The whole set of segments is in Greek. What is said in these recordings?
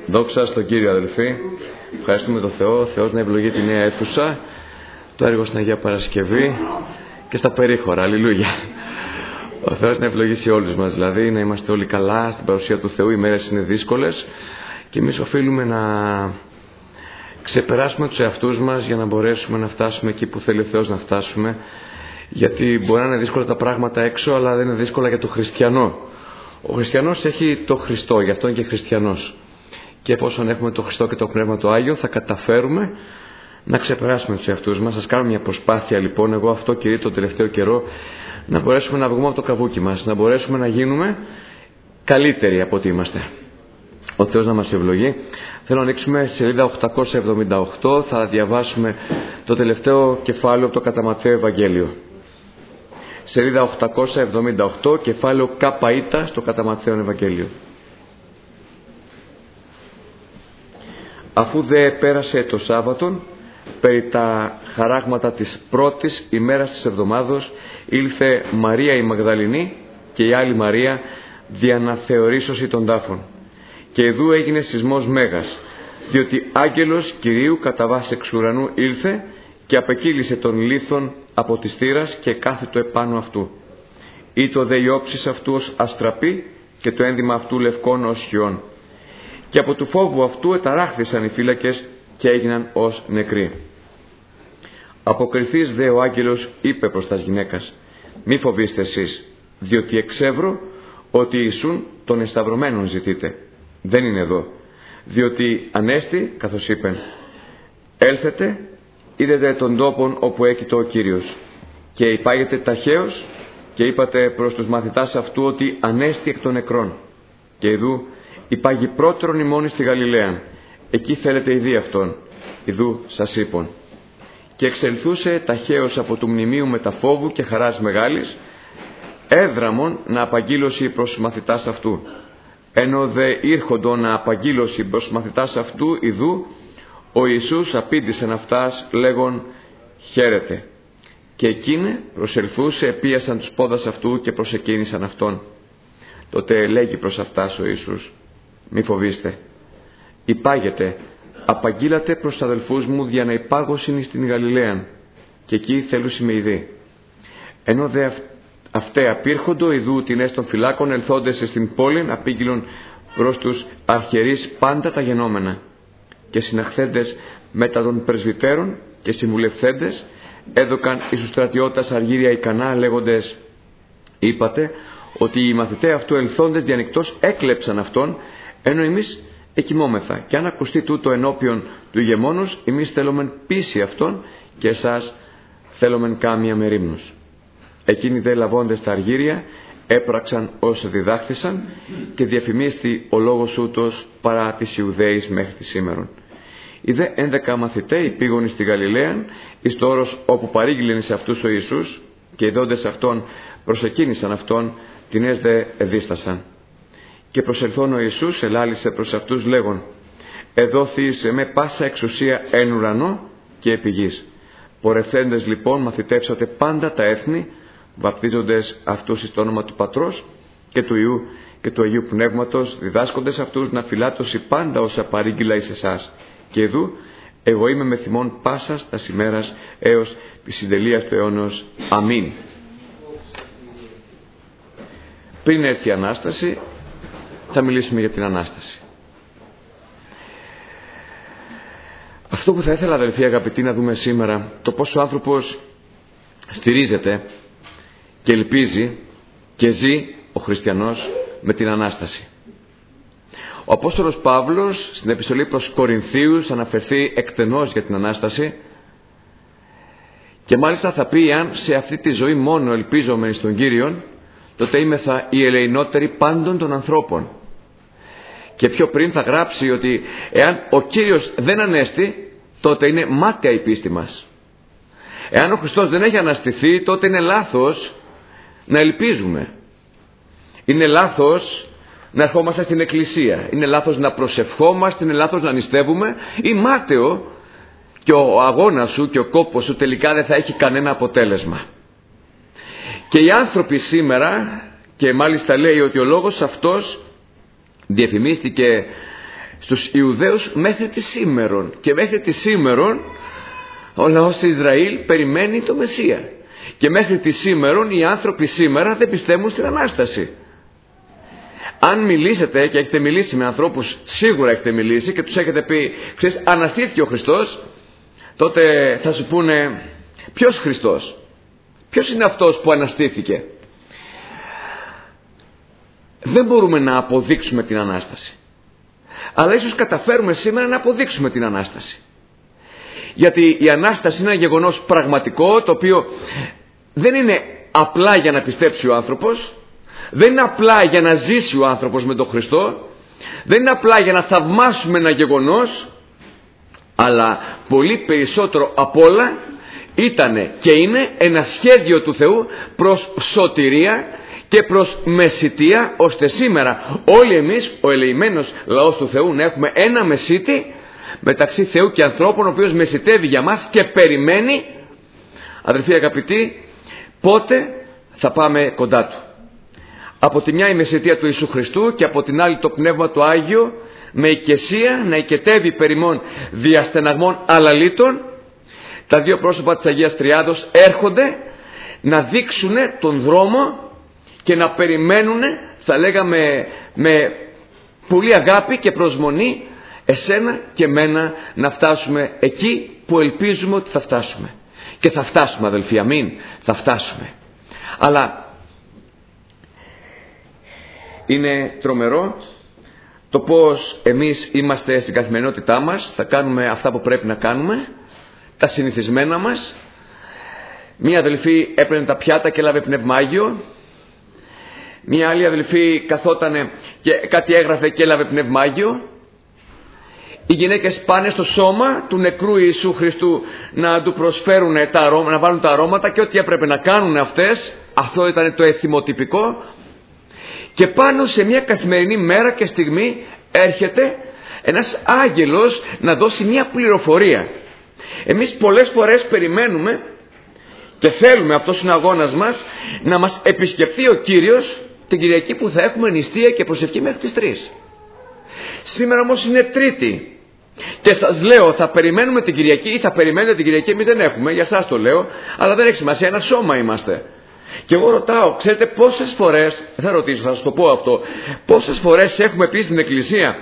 Δόξα στον Κύριο, αδελφοί. Ευχαριστούμε τον Θεό. Ο Θεός να ευλογεί τη νέα αίθουσα, το έργο στην Αγία Παρασκευή και στα περίχωρα. Αλληλούια. Ο Θεός να ευλογήσει όλους μας, δηλαδή να είμαστε όλοι καλά στην παρουσία του Θεού. Οι μέρες είναι δύσκολες και εμείς οφείλουμε να ξεπεράσουμε τους εαυτούς μας για να μπορέσουμε να φτάσουμε εκεί που θέλει ο Θεός να φτάσουμε. Γιατί μπορεί να είναι δύσκολα τα πράγματα έξω, αλλά δεν είναι δύσκολα για τον χριστιανό. Ο χριστιανός έχει το Χριστό, γι' αυτό είναι και χριστιανός. Και εφόσον έχουμε το Χριστό και το Πνεύμα το Άγιο, θα καταφέρουμε να ξεπεράσουμε τους εαυτούς μας. Ας κάνουμε μια προσπάθεια λοιπόν, εγώ αυτό κηρύττω τον τελευταίο καιρό, να μπορέσουμε να βγούμε από το καβούκι μας, να μπορέσουμε να γίνουμε καλύτεροι από ό,τι είμαστε. Ο Θεός να μας ευλογεί. Θέλω να ανοίξουμε στη σελίδα 878, θα διαβάσουμε το τελευταίο κεφάλαιο από το κατά Ματθαίο Ευαγγέλιο. Σελίδα 878, κεφάλαιο ΚΑΠΑΙΤΑ στο κατά Ματθαίον Ευαγγέλιο. Αφού δε πέρασε το Σάββατον, περί τα χαράγματα της πρώτης ημέρας της εβδομάδος, ήλθε Μαρία η Μαγδαληνή και η άλλη Μαρία δια να θεωρήσωση των τάφων. Και εδού έγινε σεισμός μέγας, διότι άγγελος Κυρίου κατά βάση εξ ουρανού ήλθε και απεκύλησε τον λίθον από της θύρας και κάθετο επάνω αυτού. Ήτο δε η όψης αυτού ως αστραπή και το ένδυμα αυτού λευκόν ως χιόν. Και από του φόβου αυτού εταράχθησαν οι φύλακες και έγιναν ως νεκροί. Αποκριθείς δε ο άγγελος είπε προς τας γυναίκας: μη φοβήστε εσείς, διότι εξεύρω ότι Ιησούν των εσταυρωμένων ζητείτε. Δεν είναι εδώ, διότι ανέστη, καθώς είπεν, έλθετε, είδετε τον τόπον όπου έκειτο ο Κύριος. Και υπάγετε ταχαίως και είπατε προς τους μαθητάς αυτού ότι ανέστη εκ των νεκρών. Και ειδού υπάγει πρώτερον ημών στη Γαλιλαία. Εκεί θέλετε ειδεί αυτόν. Ειδού σας είπων. Και εξελθούσε ταχαίως από του μνημείου μεταφόβου και χαράς μεγάλης, έδραμον να απαγγείλωση προς τους μαθητάς αυτού. Ενώ δε ήρχοντο να απαγγείλωση προς τους μαθητάς αυτού, ειδού ο Ιησούς απήντησεν αυτάς λέγον χαίρετε. Και εκείνε προσελθούσε, επίασαν τους πόδας αυτού και προσεκίνησαν αυτόν. Τότε λέγει προς αυτάς ο Ιησούς: μη φοβήστε, υπάγετε, απαγγείλατε προς τους αδελφούς μου δια να υπάγωσιν στην Γαλιλαία, και εκεί θέλουσι με ειδεί. Ενώ δε αυτέ απήρχοντο, ειδού την των φυλάκων ελθόντες στην πόλη, απήγγειλον προς τους αρχιερείς πάντα τα γενόμενα. Και συναχθέντες μετά των πρεσβυτέρων και συμβουλευθέντες έδωκαν εις τους στρατιώτας αργύρια ικανά, λέγοντες: είπατε ότι οι μαθηταί αυτού ελθόντες διανυκτός έκλεψαν αυτόν, ενώ εμείς εκοιμόμεθα. Και αν ακουστεί τούτο ενώπιον του ηγεμόνος, εμείς θέλομεν πείσει αυτόν και εσάς θέλομεν κάμια μερίμνους. Εκείνοι δε λαβώντες τα αργύρια έπραξαν όσο διδάχθησαν και διαφημίστη ο λόγος ούτως παρά τις Ιουδαίης μέχρι τη σήμερον. Οι δε 11 μαθηταίοι πήγον στη Γαλιλαία εις το όρος όπου παρήγγειλεν σε αυτούς ο Ιησούς, και οι δόντες αυτών προσεκίνησαν αυτόν, τινές δε εδίστασαν. Και προσελθόν ο Ιησούς ελάλησε προς αυτούς λέγον: εδόθη με πάσα εξουσία εν ουρανό και επί γης. Πορευθέντες λοιπόν μαθητεύσατε πάντα τα έθνη, βαπτίζοντες αυτούς εις το όνομα του Πατρός και του Υιού και του Αγίου Πνεύματος, διδάσκοντες αυτούς να φυλάτωση πάντα όσα παρήγγειλα εις εσάς. Και ειδού εγώ είμαι με θυμών πάσας τας ημέρας έως της συντελείας του αιώνος. Αμήν. Πριν έρθει η Ανάσταση, θα μιλήσουμε για την Ανάσταση. Αυτό που θα ήθελα, αδελφοί αγαπητοί, να δούμε σήμερα, το πώς ο άνθρωπος στηρίζεται και ελπίζει και ζει ο χριστιανός με την Ανάσταση. Ο Απόστολος Παύλος στην επιστολή προς Κορινθίους αναφερθεί εκτενώς για την Ανάσταση και μάλιστα θα πει: αν σε αυτή τη ζωή μόνο ελπίζομεν στον Κύριον, τότε είμεθα οι ελεηνότεροι πάντων των ανθρώπων. Και πιο πριν θα γράψει ότι εάν ο Κύριος δεν ανέστη, τότε είναι μάταια η πίστη μας. Εάν ο Χριστός δεν έχει αναστηθεί, τότε είναι λάθος να ελπίζουμε. Είναι λάθος να ερχόμαστε στην εκκλησία. Είναι λάθος να προσευχόμαστε, είναι λάθος να νηστεύουμε. Ή μάταιο, και ο αγώνας σου και ο κόπος σου τελικά δεν θα έχει κανένα αποτέλεσμα. Και οι άνθρωποι σήμερα, και μάλιστα λέει ότι ο λόγος αυτός διαφημίστηκε στους Ιουδαίους μέχρι τη σήμερον. Και μέχρι τη σήμερον ο λαός του Ισραήλ περιμένει το Μεσσία. Και μέχρι τη σήμερον οι άνθρωποι σήμερα δεν πιστεύουν στην Ανάσταση. Αν μιλήσετε, και έχετε μιλήσει με ανθρώπους, σίγουρα έχετε μιλήσει και τους έχετε πει, ξέρεις, αναστήθηκε ο Χριστός, τότε θα σου πούνε, ποιος Χριστός? Ποιος είναι αυτός που αναστήθηκε? Δεν μπορούμε να αποδείξουμε την Ανάσταση. Αλλά ίσως καταφέρουμε σήμερα να αποδείξουμε την Ανάσταση. Γιατί η Ανάσταση είναι ένα γεγονός πραγματικό, το οποίο δεν είναι απλά για να πιστέψει ο άνθρωπος, δεν είναι απλά για να ζήσει ο άνθρωπος με τον Χριστό, δεν είναι απλά για να θαυμάσουμε ένα γεγονός, αλλά πολύ περισσότερο απ' όλα ήτανε και είναι ένα σχέδιο του Θεού προς σωτηρία και προς μεσιτεία, ώστε σήμερα όλοι εμείς, ο ελεημένος λαός του Θεού, να έχουμε ένα μεσίτη μεταξύ Θεού και ανθρώπων, ο οποίος μεσιτεύει για μας και περιμένει, αδελφοί αγαπητοί, πότε θα πάμε κοντά Του. Από τη μια η μεσιτεία του Ιησού Χριστού και από την άλλη το Πνεύμα του Άγιο με οικεσία να οικετεύει περιμών διαστεναγμών αλαλήτων. Τα δύο πρόσωπα της Αγίας Τριάδος έρχονται να δείξουν τον δρόμο και να περιμένουν, θα λέγαμε με πολύ αγάπη και προσμονή, εσένα και μένα να φτάσουμε εκεί που ελπίζουμε ότι θα φτάσουμε. Και θα φτάσουμε, αδελφοί, αμήν, θα φτάσουμε. Αλλά είναι τρομερό το πως εμείς είμαστε στην καθημερινότητά μας, θα κάνουμε αυτά που πρέπει να κάνουμε, τα συνηθισμένα μας. Μία αδελφή έπαιρνε τα πιάτα και έλαβε Πνεύμα Άγιο. Μία άλλη αδελφή καθότανε και κάτι έγραφε και έλαβε Πνεύμα Άγιο. Οι γυναίκες πάνε στο σώμα του νεκρού Ιησού Χριστού να του προσφέρουν τα αρώματα, να βάλουν τα αρώματα, και ό,τι έπρεπε να κάνουν αυτές, αυτό ήταν το εθιμοτυπικό. Και πάνω σε μια καθημερινή μέρα και στιγμή έρχεται ένας άγγελος να δώσει μια πληροφορία. Εμείς πολλές φορές περιμένουμε και θέλουμε, αυτός είναι ο αγώνας μας, να μας επισκεφθεί ο Κύριος την Κυριακή που θα έχουμε νηστεία και προσευχή μέχρι τις 3. Σήμερα όμως είναι Τρίτη και σας λέω, θα περιμένουμε την Κυριακή ή θα περιμένετε την Κυριακή, εμείς δεν έχουμε, για σας το λέω, αλλά δεν έχει σημασία, ένα σώμα είμαστε. Και εγώ ρωτάω, ξέρετε πόσες φορές, θα ρωτήσω, θα σας το πω αυτό, πόσες φορές έχουμε πει στην Εκκλησία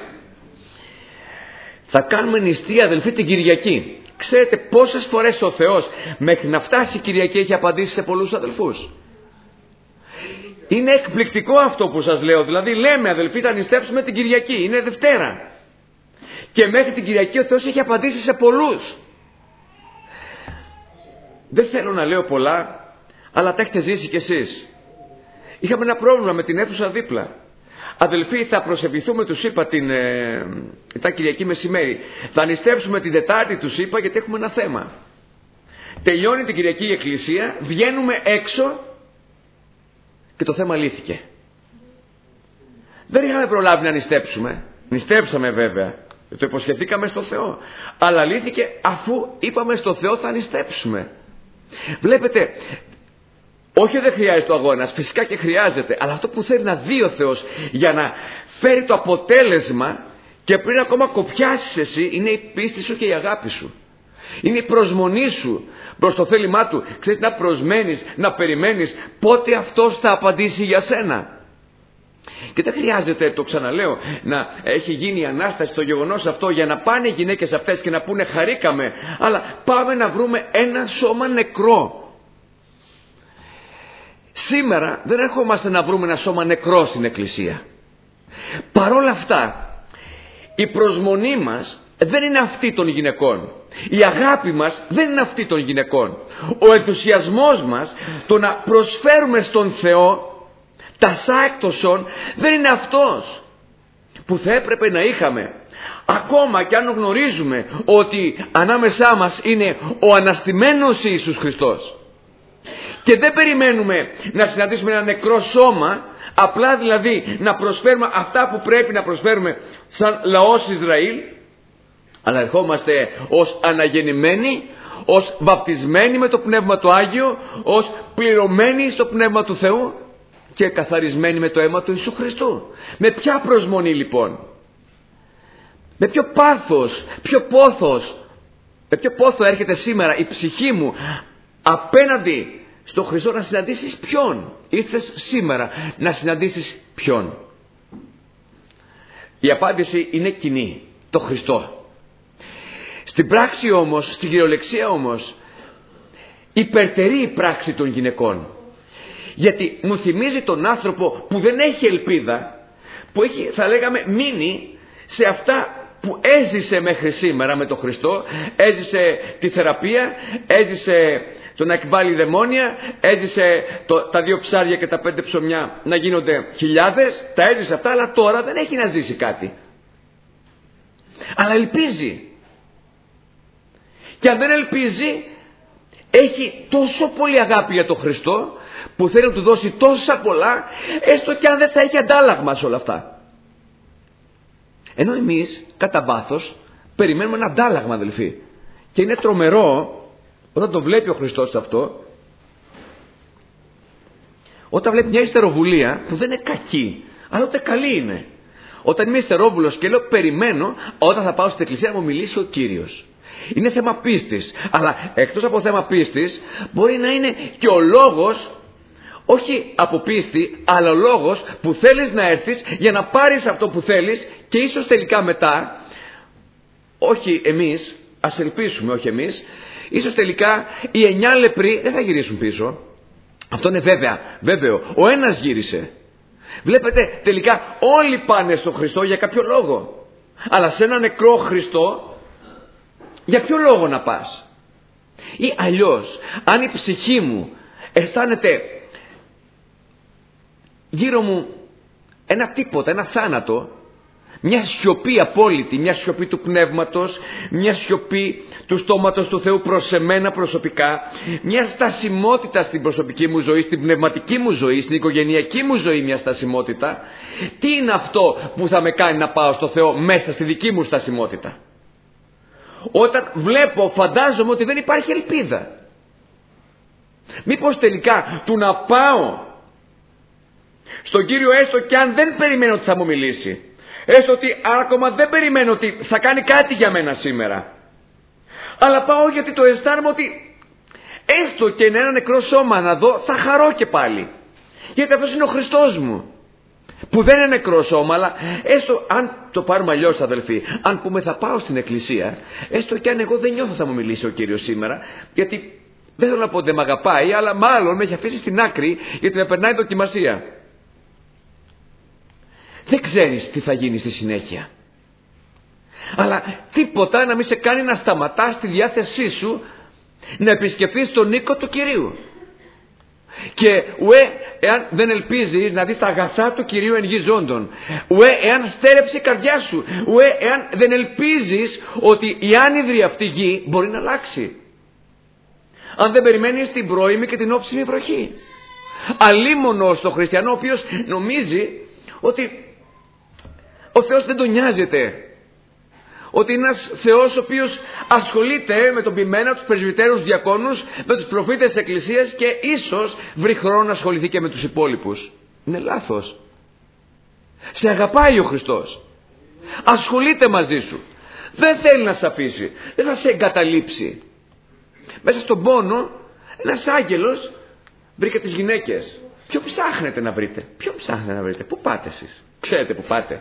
θα κάνουμε νηστεία, αδελφοί, την Κυριακή? Ξέρετε πόσες φορές ο Θεός μέχρι να φτάσει η Κυριακή έχει απαντήσει σε πολλούς αδελφούς? Είναι εκπληκτικό αυτό που σας λέω. Δηλαδή λέμε, αδελφοί, θα νηστέψουμε την Κυριακή, είναι Δευτέρα, και μέχρι την Κυριακή ο Θεός έχει απαντήσει σε πολλούς. Δεν θέλω να λέω πολλά, αλλά τα έχετε ζήσει κι εσείς. Είχαμε ένα πρόβλημα με την αίθουσα δίπλα. Αδελφοί, θα προσευχηθούμε, τους είπα, ήταν Κυριακή μεσημέρι. Θα νηστέψουμε την Τετάρτη, τους είπα, γιατί έχουμε ένα θέμα. Τελειώνει την Κυριακή η Εκκλησία, βγαίνουμε έξω και το θέμα λύθηκε. Δεν είχαμε προλάβει να νηστέψουμε. Νηστέψαμε βέβαια, το υποσχεθήκαμε στο Θεό, αλλά λύθηκε αφού είπαμε στο Θεό θα νηστέψουμε. Βλέπετε, όχι δεν χρειάζεται ο αγώνας, φυσικά και χρειάζεται, αλλά αυτό που θέλει να δει ο Θεός για να φέρει το αποτέλεσμα και πριν ακόμα κοπιάσεις εσύ, είναι η πίστη σου και η αγάπη σου. Είναι η προσμονή σου προς το θέλημά Του. Ξέρεις, να προσμένεις, να περιμένεις πότε Αυτός θα απαντήσει για σένα. Και δεν χρειάζεται, το ξαναλέω, να έχει γίνει η Ανάσταση στο γεγονός αυτό για να πάνε οι γυναίκες αυτές και να πούνε χαρήκαμε, αλλά πάμε να βρούμε ένα σώμα νεκρό. Σήμερα δεν ερχόμαστε να βρούμε ένα σώμα νεκρό στην Εκκλησία. Παρόλα αυτά, η προσμονή μας δεν είναι αυτή των γυναικών. Η αγάπη μας δεν είναι αυτή των γυναικών. Ο ενθουσιασμός μας το να προσφέρουμε στον Θεό τα σάεκτοσον δεν είναι αυτός που θα έπρεπε να είχαμε. Ακόμα και αν γνωρίζουμε ότι ανάμεσά μας είναι ο αναστημένος Ιησούς Χριστός και δεν περιμένουμε να συναντήσουμε ένα νεκρό σώμα, απλά δηλαδή να προσφέρουμε αυτά που πρέπει να προσφέρουμε σαν λαός Ισραήλ, αλλά ερχόμαστε ως αναγεννημένοι, ως βαπτισμένοι με το Πνεύμα το Άγιο, ως πληρωμένοι στο Πνεύμα του Θεού και καθαρισμένοι με το αίμα του Ιησού Χριστού. Με ποια προσμονή λοιπόν? Με ποιο πάθος, ποιο πόθος, με ποιο πόθο έρχεται σήμερα η ψυχή μου απέναντι στον Χριστό να συναντήσεις ποιον? Ήρθες σήμερα να συναντήσεις ποιον? Η απάντηση είναι κοινή, το Χριστό. Στην πράξη όμως, στην κυριολεξία όμως, υπερτερεί η πράξη των γυναικών. Γιατί μου θυμίζει τον άνθρωπο που δεν έχει ελπίδα, που έχει, θα λέγαμε, μείνει σε αυτά που έζησε μέχρι σήμερα με τον Χριστό. Έζησε τη θεραπεία, έζησε το να εκβάλει δαιμόνια, έζησε τα 2 ψάρια και τα 5 ψωμιά να γίνονται χιλιάδες. Τα έζησε αυτά, αλλά τώρα δεν έχει να ζήσει κάτι. Αλλά ελπίζει. Και αν δεν ελπίζει, έχει τόσο πολύ αγάπη για τον Χριστό, που θέλει να του δώσει τόσα πολλά, έστω και αν δεν θα έχει αντάλλαγμα σε όλα αυτά. Ενώ εμείς κατά βάθος περιμένουμε ένα αντάλλαγμα, αδελφοί. Και είναι τρομερό όταν το βλέπει ο Χριστός αυτό, όταν βλέπει μια υστεροβουλία που δεν είναι κακή, αλλά ούτε καλή είναι. Όταν είμαι υστερόβουλος και λέω περιμένω όταν θα πάω στην εκκλησία να μου μιλήσει ο Κύριος. Είναι θέμα πίστης. Αλλά εκτός από θέμα πίστης, μπορεί να είναι και ο λόγος, όχι από πίστη, αλλά ο λόγος που θέλεις να έρθεις για να πάρεις αυτό που θέλεις, και ίσως τελικά μετά, όχι εμείς, ας ελπίσουμε όχι εμείς, ίσως τελικά οι 9 λεπροί δεν θα γυρίσουν πίσω. Αυτό είναι βέβαιο. Ο ένας γύρισε. Βλέπετε, τελικά όλοι πάνε στον Χριστό για κάποιο λόγο. Αλλά σε ένα νεκρό Χριστό, για ποιο λόγο να πας? Ή αλλιώς, αν η ψυχή μου αισθάνεται γύρω μου ένα τίποτα, ένα θάνατο, μια σιωπή απόλυτη, μια σιωπή του πνεύματος, μια σιωπή του στόματος του Θεού προς εμένα προσωπικά, μια στασιμότητα στην προσωπική μου ζωή, στην πνευματική μου ζωή, στην οικογενειακή μου ζωή, μια στασιμότητα. Τι είναι αυτό που θα με κάνει να πάω στο Θεό μέσα στη δική μου στασιμότητα? Όταν βλέπω, φαντάζομαι ότι δεν υπάρχει ελπίδα. Μήπως τελικά του να πάω στον Κύριο, έστω και αν δεν περιμένω ότι θα μου μιλήσει, έστω ότι ακόμα δεν περιμένω ότι θα κάνει κάτι για μένα σήμερα, αλλά πάω γιατί το αισθάνομαι ότι έστω και ένα νεκρό σώμα να δω, θα χαρώ και πάλι, γιατί αυτός είναι ο Χριστός μου, που δεν είναι νεκρό σώμα. Αλλά έστω, αν το πάρουμε αλλιώς, αδελφοί, αν πούμε θα πάω στην εκκλησία, έστω και αν εγώ δεν νιώθω θα μου μιλήσει ο Κύριος σήμερα, γιατί δεν θέλω να πω ότι δεν με αγαπάει, αλλά μάλλον με έχει αφήσει στην άκρη γιατί με περνάει δοκιμασία. Δεν ξέρεις τι θα γίνει στη συνέχεια. Αλλά τίποτα να μην σε κάνει να σταματάς τη διάθεσή σου να επισκεφθείς τον οίκο του Κυρίου. Και εάν δεν ελπίζεις να δεις τα αγαθά του Κυρίου εν γη ζώντων, εάν στέρεψε η καρδιά σου, εάν δεν ελπίζεις ότι η άνυδρη αυτή γη μπορεί να αλλάξει, αν δεν περιμένεις την πρώιμη και την όψιμη βροχή. Αλίμονο στο χριστιανό, ο οποίος νομίζει ότι ο Θεός δεν τον νοιάζεται, ότι είναι ένας Θεός ο οποίος ασχολείται με τον ποιμένα, τους πρεσβυτέρους, διακόνους, με τους προφήτες της Εκκλησίας και ίσως βρει χρόνο να ασχοληθεί και με τους υπόλοιπους. Είναι λάθος. Σε αγαπάει ο Χριστός. Ασχολείται μαζί σου. Δεν θέλει να σε αφήσει. Δεν θα σε εγκαταλείψει. Μέσα στον πόνο ένας άγγελος βρήκε τις γυναίκες. Ποιο ψάχνετε να βρείτε? Πού πάτε εσείς? Ξέρετε πού πάτε?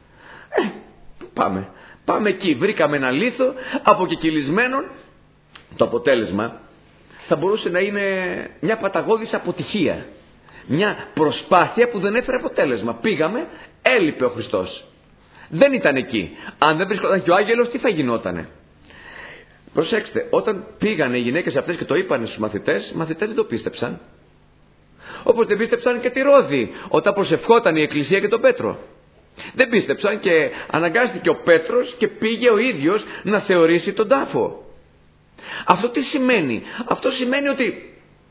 Πού πάμε? Πάμε εκεί. Βρήκαμε ένα λίθο αποκεκυλισμένον. Το αποτέλεσμα θα μπορούσε να είναι μια παταγώδης αποτυχία. Μια προσπάθεια που δεν έφερε αποτέλεσμα. Πήγαμε, έλειπε ο Χριστός. Δεν ήταν εκεί. Αν δεν βρίσκονταν και ο άγγελος, τι θα γινότανε? Προσέξτε, όταν πήγανε οι γυναίκες αυτές και το είπαν στους μαθητές, οι μαθητές δεν το πίστεψαν. Όπως δεν πίστεψαν και τη Ρώδη όταν προσευχόταν η Εκκλησία και τον Πέτρο. Δεν πίστεψαν και αναγκάστηκε ο Πέτρος και πήγε ο ίδιος να θεωρήσει τον τάφο. Αυτό τι σημαίνει? Αυτό σημαίνει ότι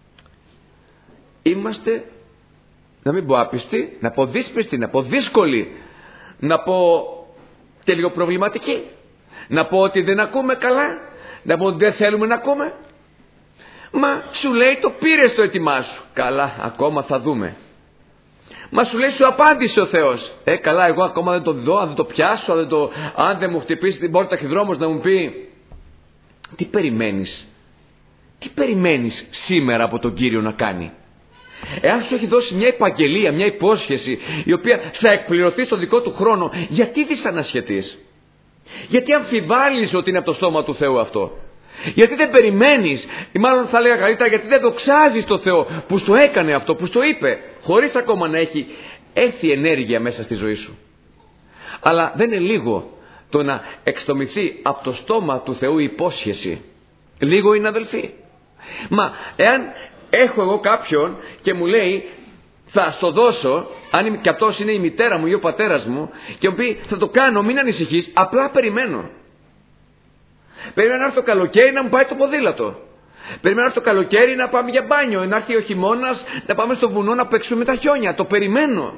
είμαστε, να μην πω άπιστοι, να πω δύσπιστοι, να πω δύσκολοι, να πω και λίγο προβληματικοί, να πω ότι δεν ακούμε καλά, να πω ότι δεν θέλουμε να ακούμε. Μα σου λέει το πήρες το έτοιμά σου. Καλά, ακόμα θα δούμε. Μα σου λέει, σου απάντησε ο Θεός. Καλά, εγώ ακόμα δεν το δω, αν δεν το πιάσω, αν δεν μου χτυπήσει την πόρτα ταχυδρόμος να μου πει. Τι περιμένεις? Τι περιμένεις σήμερα από τον Κύριο να κάνει? Εάν σου έχει δώσει μια επαγγελία, μια υπόσχεση, η οποία θα εκπληρωθεί στο δικό του χρόνο, γιατί δυσανασχετείς? Γιατί αμφιβάλλεις ότι είναι από το στόμα του Θεού αυτό? Γιατί δεν περιμένεις, ή μάλλον θα λέγα καλύτερα, γιατί δεν δοξάζεις το Θεό που σου έκανε αυτό, που σου το είπε, χωρίς ακόμα να έχει έρθει ενέργεια μέσα στη ζωή σου? Αλλά δεν είναι λίγο το να εξτομηθεί από το στόμα του Θεού η υπόσχεση. Λίγο είναι, αδελφοί. Μα εάν έχω εγώ κάποιον και μου λέει, θα στο δώσω, αν και αυτός είναι η μητέρα μου ή ο πατέρας μου, και μου πει, θα το κάνω, μην ανησυχείς, απλά περιμένω. Περιμένω να έρθει το καλοκαίρι να μου πάει το ποδήλατο. Περιμένω να έρθει το καλοκαίρι να πάμε για μπάνιο, να έρθει ο χειμώνας να πάμε στο βουνό να παίξουμε τα χιόνια. Το περιμένω.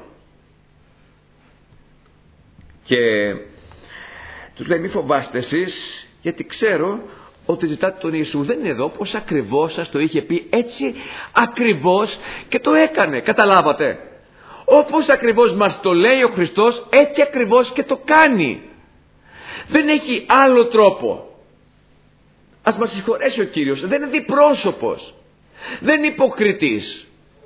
Και τους λέει, μη φοβάστε εσείς, γιατί ξέρω ότι ζητάτε τον Ιησού. Δεν είναι εδώ, πως ακριβώς σας το είχε πει, έτσι ακριβώς και το έκανε. Καταλάβατε? Όπως ακριβώς μας το λέει ο Χριστός, έτσι ακριβώς και το κάνει. Δεν έχει άλλο τρόπο. Ας μας συγχωρέσει ο Κύριος. Δεν είναι διπρόσωπος. Δεν είναι υποκριτής.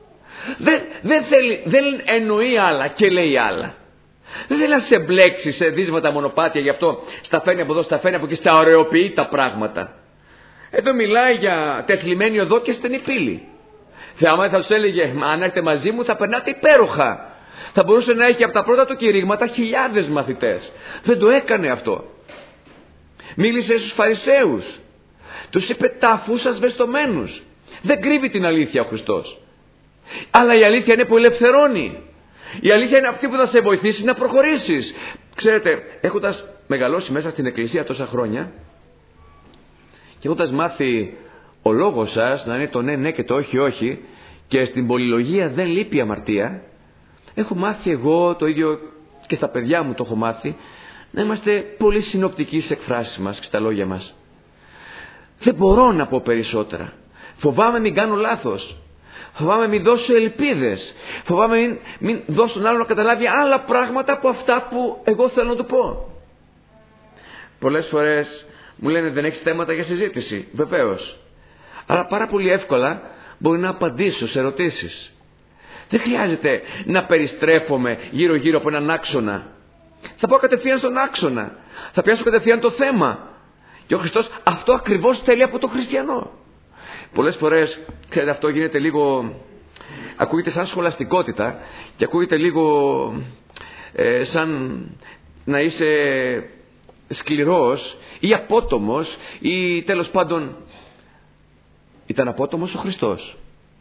Δεν εννοεί άλλα και λέει άλλα. Δεν θέλει να σε μπλέξει σε δίσματα μονοπάτια, γι' αυτό στα φέρνει από εδώ, στα φέρνει από εκεί, στα ωρεοποιεί τα πράγματα. Εδώ μιλάει για τεθλιμμένη οδό και στενή πύλη. Άμα θα τους έλεγε, αν έρθετε μαζί μου θα περνάτε υπέροχα. Θα μπορούσε να έχει από τα πρώτα του κηρύγματα χιλιάδες μαθητές. Δεν το έκανε αυτό. Μίλησε στους Φαρισαίους. Τους είπε τάφους ασβεστομένους. Δεν κρύβει την αλήθεια ο Χριστός. Αλλά η αλήθεια είναι που ελευθερώνει. Η αλήθεια είναι αυτή που θα σε βοηθήσει να προχωρήσεις. Ξέρετε, έχοντας μεγαλώσει μέσα στην εκκλησία τόσα χρόνια και έχοντας μάθει ο λόγος σας να είναι το ναι ναι και το όχι όχι, και στην πολυλογία δεν λείπει αμαρτία, έχω μάθει εγώ το ίδιο και στα παιδιά μου το έχω μάθει, να είμαστε πολύ συνοπτικοί στις εκφράσεις μας και στα λόγια μας. Δεν μπορώ να πω περισσότερα. Φοβάμαι μην κάνω λάθος. Φοβάμαι μην δώσω ελπίδες. Φοβάμαι μην δώσω τον άλλο να καταλάβει άλλα πράγματα από αυτά που εγώ θέλω να του πω. Πολλές φορές μου λένε, δεν έχεις θέματα για συζήτηση? Βεβαίως. Αλλά πάρα πολύ εύκολα μπορεί να απαντήσω σε ερωτήσεις. Δεν χρειάζεται να περιστρέφομαι γύρω γύρω από έναν άξονα. Θα πάω κατευθείαν στον άξονα. Θα πιάσω κατευθείαν το θέμα. Και ο Χριστός αυτό ακριβώς θέλει από τον χριστιανό. Πολλές φορές, ξέρετε, αυτό γίνεται λίγο, ακούγεται σαν σχολαστικότητα και ακούγεται λίγο σαν να είσαι σκληρός ή απότομος, ή τέλος πάντων ήταν απότομος ο Χριστός.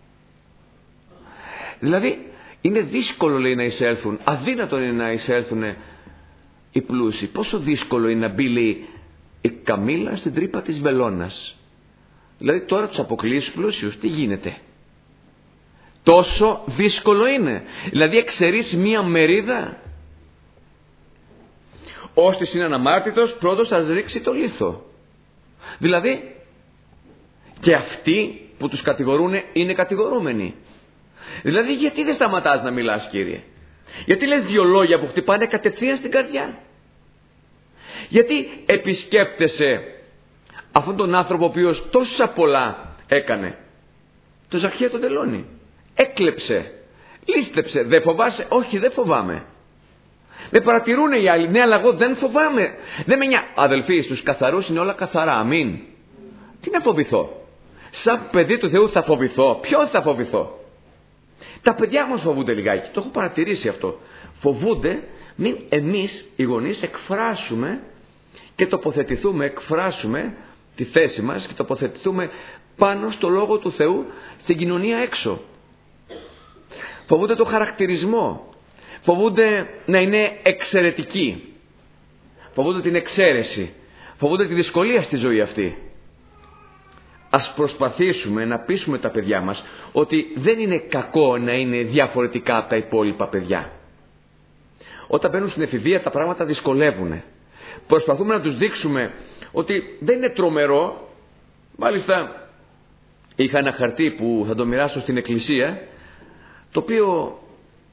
Δηλαδή είναι δύσκολο, λέει, να εισέλθουν, αδύνατο είναι να εισέλθουν οι πλούσιοι. Πόσο δύσκολο είναι να μπει, λέει, η καμήλα στην τρύπα της βελόνας. Δηλαδή τώρα τους αποκλείεις τους πλούσιους. Τι γίνεται? Τόσο δύσκολο είναι. Δηλαδή εξαιρείς μία μερίδα. Όστις είναι αναμάρτητος, πρώτος θα ρίξει το λίθο. Δηλαδή και αυτοί που τους κατηγορούν είναι κατηγορούμενοι. Δηλαδή γιατί δεν σταματάς να μιλάς, Κύριε? Γιατί λες δύο λόγια που χτυπάνε κατευθείαν στην καρδιά? Γιατί επισκέπτεσαι αυτόν τον άνθρωπο ο οποίος τόσα πολλά έκανε? Το Ζακχαίο τον τελώνει. Έκλεψε, λίστεψε. Δεν φοβάσαι? Όχι, δεν φοβάμαι. Με παρατηρούν οι άλλοι. Ναι, αλλά εγώ δεν φοβάμαι. Δεν με νοιάζει. Αδελφοί, στους καθαρούς είναι όλα καθαρά. Αμήν. Τι να φοβηθώ? Σαν παιδί του Θεού θα φοβηθώ? Ποιον θα φοβηθώ? Τα παιδιά μας φοβούνται λιγάκι. Το έχω παρατηρήσει αυτό. Φοβούνται μην εμείς οι γονείς εκφράσουμε και τοποθετηθούμε, εκφράσουμε τη θέση μας και τοποθετηθούμε πάνω στο Λόγο του Θεού στην κοινωνία έξω. Φοβούνται το χαρακτηρισμό. Φοβούνται να είναι εξαιρετικοί. Φοβούνται την εξαίρεση. Φοβούνται τη δυσκολία στη ζωή αυτή. Ας προσπαθήσουμε να πείσουμε τα παιδιά μας ότι δεν είναι κακό να είναι διαφορετικά από τα υπόλοιπα παιδιά. Όταν μπαίνουν στην εφηβεία τα πράγματα δυσκολεύουν. Προσπαθούμε να τους δείξουμε ότι δεν είναι τρομερό. Μάλιστα είχα ένα χαρτί που θα το μοιράσω στην εκκλησία, το οποίο